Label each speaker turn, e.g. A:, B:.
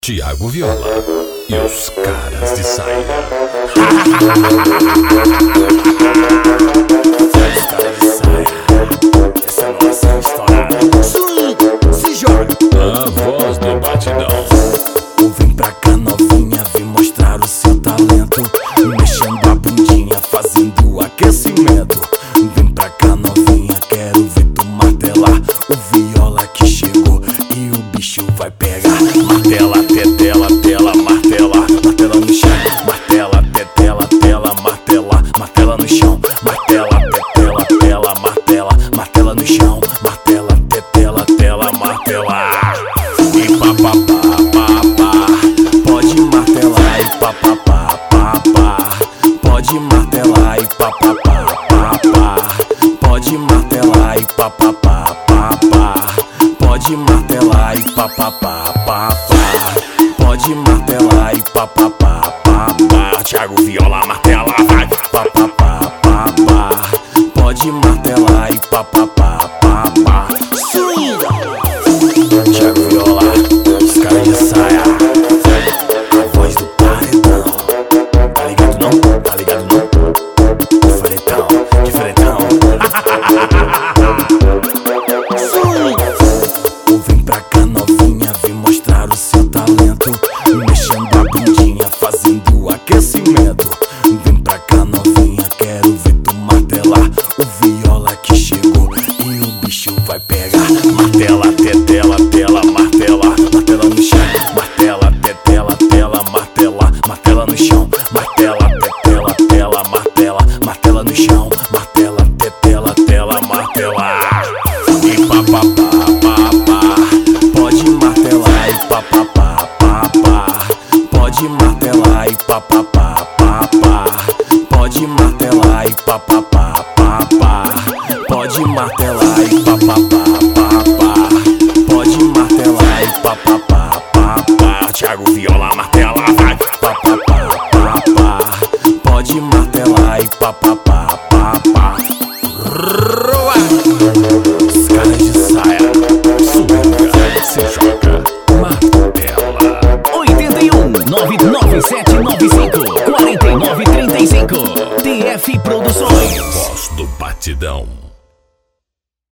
A: Thiago Viola e os caras de saia.
B: Os caras de saia, essa é a nossa história. Swing, se joga.
A: A voz do batidão.
B: Vem pra cá novinha, vem mostrar o seu talento, mexendo a bundinha, fazendo aquecimento. Vem pra cá novinha, quero ver tu martelar o viola que chegou e o bicho vai pegar. Martela, tetela, tela, martela, martela no chão. Martela, tetela, tela, martela, martela no chão. Martela, tetela, tela, martela, martela no chão. Martela, tetela, tela, martela. E papapá, pode martelar e papapá, pode martelar e papapá, pode martelar e papapá, pode martelar e papapá, pode martelar e papapá, Thiago Viola martela, vai papapá, pode martelar e papapá, swinga. Thiago Viola, os caras de saia, a voz do paredão. Tá ligado não? Tá ligado não? Diferentão, diferentão. Vem pra cá novinha, vem mostrar o seu talento, mexendo a bundinha, fazendo aquecimento. Vem pra cá novinha, quero ver tu martelar o viola que chegou e o bicho vai pegar. Martela, tetela, tela, martela, martela no chão. Martela, tetela, tela, martela, martela no chão. Martela, tetela, tela, martela, martela no chão. Martela, tetela, tela, martela. E papapá, pode martelar e papapá, pode martelar e papapá, pode martelar e papapá, pode martelar e papapá, pode martelar e papapá, Thiago Viola martela, vai papapá, pode martelar e papapá, os caras de saia,
A: Swinga, se joga, martela.
C: 81 99795 4935 TF Produções.
A: Voz do batidão.